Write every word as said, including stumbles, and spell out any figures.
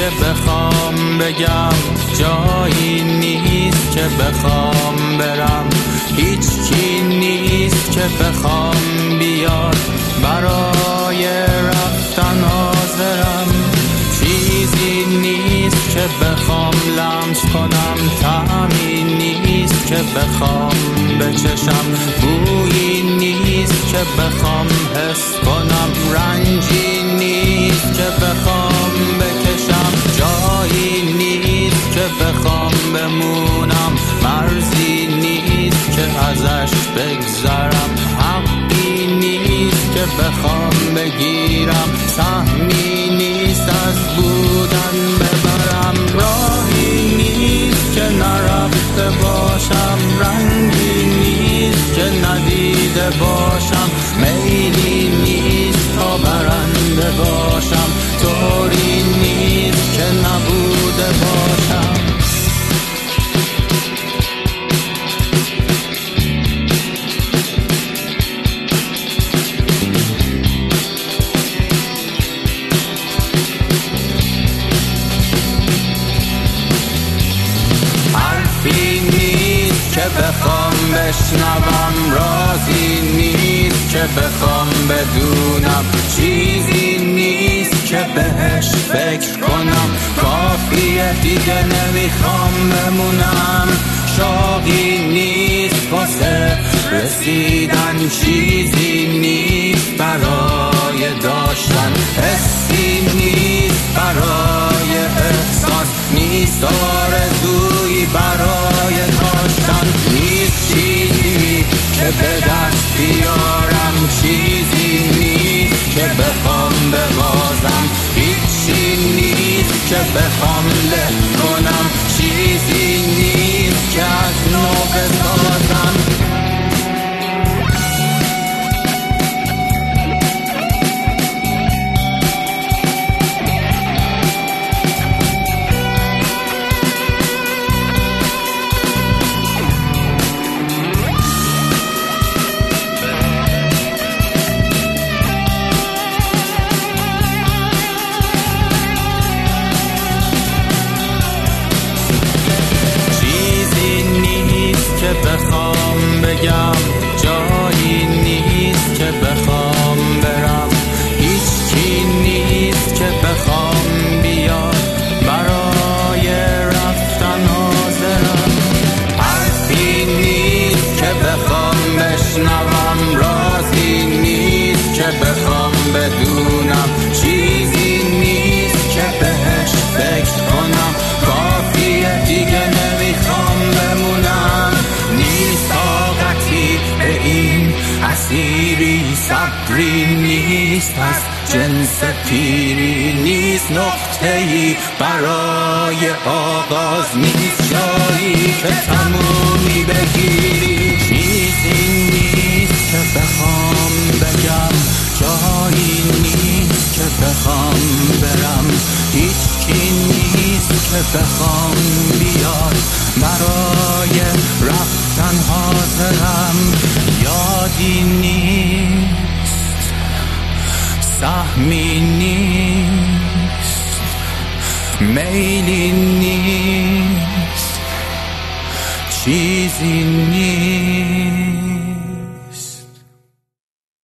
که بخوام بگم، جایی نیست که بخوام برم، هیچ کی نیست که بخوام بیاد برای رفتن حاضرم. چیزی نیست که بخوام لمس کنم، طعمی نیست که بخوام بچشم، بویی نیست که بخوام حس کنم، رنجی نیست که بخوام بکشم، جایی نیست که بخوام بمونم، مرزی نیست که ازش بگذرم، حقی نیست که بخوام بگیرم، سهمی نیست از بودن ببرم، راهی نیست که نرفته باشم، رنگی نیست که ندیده باشم، میلی نیست تا برنده باشم، طوری نیست که نبوده باشم. بخوام بشنوم، رازی نیست که بخوام بدونم، چیزی نیست که بهش فکر کنم، کافیه دیگه نمیخوام بمونم، شوقی نیست واسه رسیدن، چیزی نیست برای داشتن، حسی نیست برای احساس، نیست آرزویی برای داشتن، نیست چیزی که به دست بیارم، چیزی نیست که بخوام ببازم، هیچی نیست که بخوام له کنم، چیزی نیست که از نو بسازم. بخوام بگم، جایی نیست که بخوام برم، هیچ کی نیست که بخوام بیاد برای رفتن حاضرم، حرفی نیست که بخوام بشنوم، رازی نیست که بخوام بدونم، چیزی نیست که بهش فکر کنم، کافیه دیگه نمیخوام بمونم، نیست طاقتی به این اسیری، صبری نیست از جنس پیری، نیست نقطه‌ای برای آغاز، نیست جایی که تمومی بگیری، چیزی نیست که بخوام بگم، جایی نیست که بخوام برم، هیچ کی نیست که بخوام بیاد برای رفتن حاضرم، یادی نیست، سهمی نیست، میلی نیست، چیزی نیست.